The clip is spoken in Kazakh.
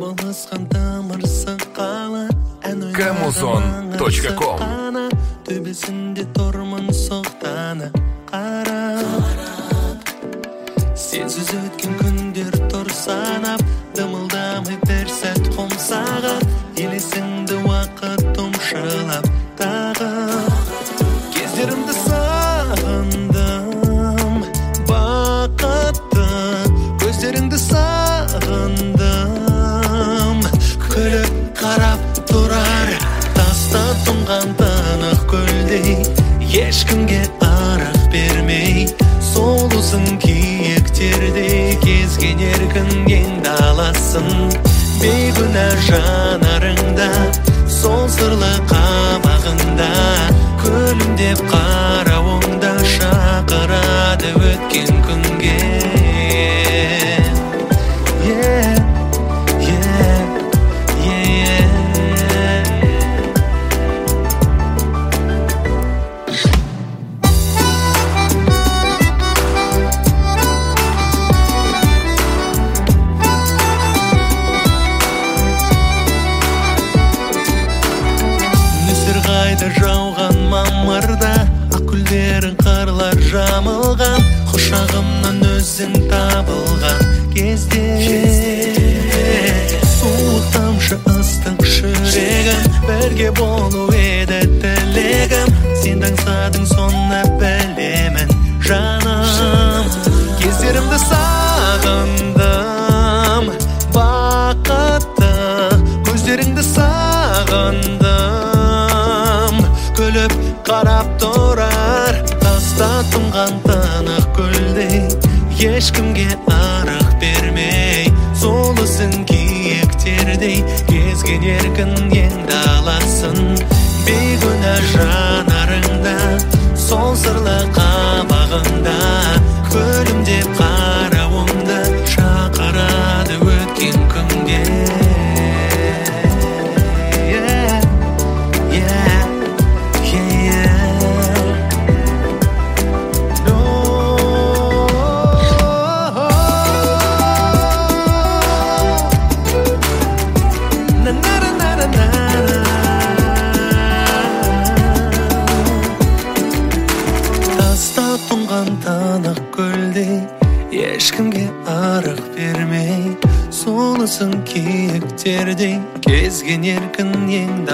болысқан тамырсы қала Камузон.ком Төбесінде тұрмын соқтаны қарап Сенсіз өткен күндер тұр санап Дымылдамай бір сәт қомсағап Елесіңді уақыт тұмшылап тағып Кездерімді сағындым бақытты Көздеріңді сағындым Күліп қарап тұрар Таста тұнған тынық көлдей Ешкімге арақ бермей Солысың киіктердей Кезген еркін ең даласын Бейгүнә жанарыңда Сол сырлы қабағында Күлімдеп қарауыңда Шақырады өткен күнге Жауған мамырда Ақкүлдерің қарлар жамылған Құшағымнан өзің табылған кезде Суық тамшы ыстық жүрегім Бірге болу еді тілегім Сен аңсадың соны білемін жаным Кездерімді сағындым бақытты Көздеріңді сағындым Күліп қарап тұрар Таста тұнған тынық көлдей Ешкімге арақ бермей Солысың киіктердей Кезген еркін ең даласын Бейгүнә жанарыңда Сол сырлы қабағында Күлімдеп қарауыңда Шақырады өткен күнге Тынық көлдей Ешкімге арақ бермей Солысың киіктердей Кезген еркін ең